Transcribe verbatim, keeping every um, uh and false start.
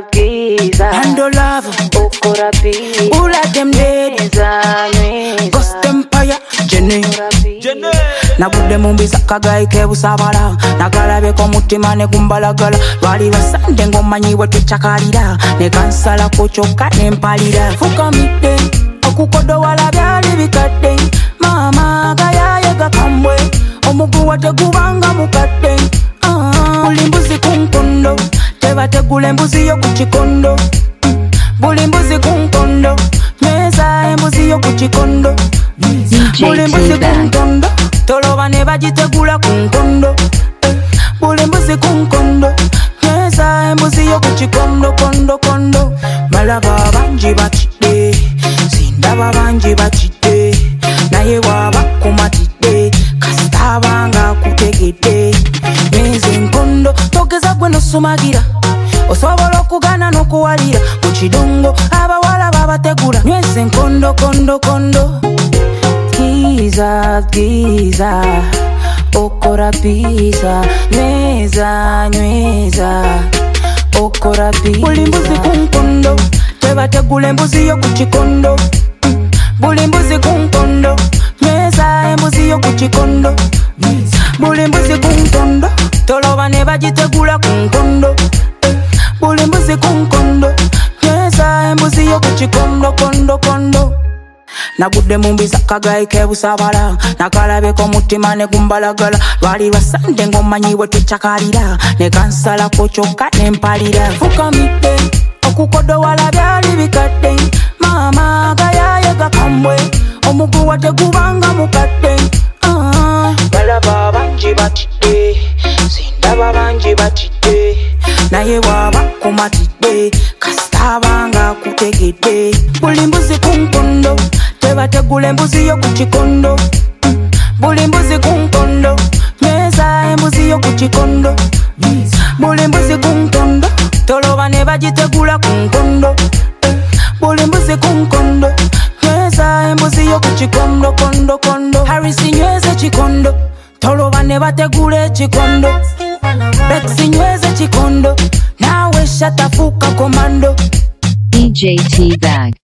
Giza, giza Handle love Okora peace Who like them dead Nweza, nweza Ghost Empire Jenny Jenny Nagudde mumbisa kagayi kebusabala Nagalabe ko mutima ne gumbalagala Lwali basande ngomanyiwe tuchakalira Ne kansala ko kyokka ne mpalira Fukamidde okukodo wala byali bikadde Mama gayaye gakambwe Omuguwa tegubanga mukadde Buli mbuzi ku nkondo tebategula embuzi yo ku kikondo Buli mbuzi ku nkondo nyweza embuzi yo ku kikondo Buli mbuzi ku nkondo toloba ne bagitegula ku nkondo Buli mbuzi ku nkondo nyweza embuzi yo ku kikondo kondo kondo Malaba bangi batidde sindaba bangi batidde naye waba kumatidde kasita abanga kutegedde Nyweza enkondo togeza gwe nosumagira osobola okugana n'okuwalira mu kidongo abawala babategula Nyweza enkondo kondo kondo Giza, giza okora pizza Nyweza, nyweza okora pizza Buli mbuzi ku nkondo tebategula embuzi yo ku kikondo Buli mbuzi ku nkondo nyweza embuzi yo ku kikondo Buli mbuzi ku nkondo toloba ne bagitegula ku nkondo Buli mbuzi ku nkondo nyweza embuzi yo ku kikondo kondo kondo Nagudde mumbisa kagayi kebusabala Nakalabeko mutima ne gumbalagala Lwali lwasande ngomanyiwe tuchakalira Ne kansala ko kyokka ne mpalira Fukamidde okukodo wala byali bikadde Mama gayaye gakambwe Omuguwa tegubanga mukadde Balaba bangi batidde sindaba bangi batidde naye waba kumatidde kasita abanga kutegedde Buli mbuzi ku nkondo tebategula embuzi yo ku kikondo Buli mbuzi ku nkondo nyweza embuzi yo ku kikondo Buli mbuzi ku nkondo toloba ne bagitegula ku nkondo Buli mbuzi ku nkondo nyweza embuzi yo ku kikondo kondo kondo Harris nyweza ekikondo toloba ne bategula ekikondo Bex nyweza ekikondo nawe shatafuka komando D J T-Bag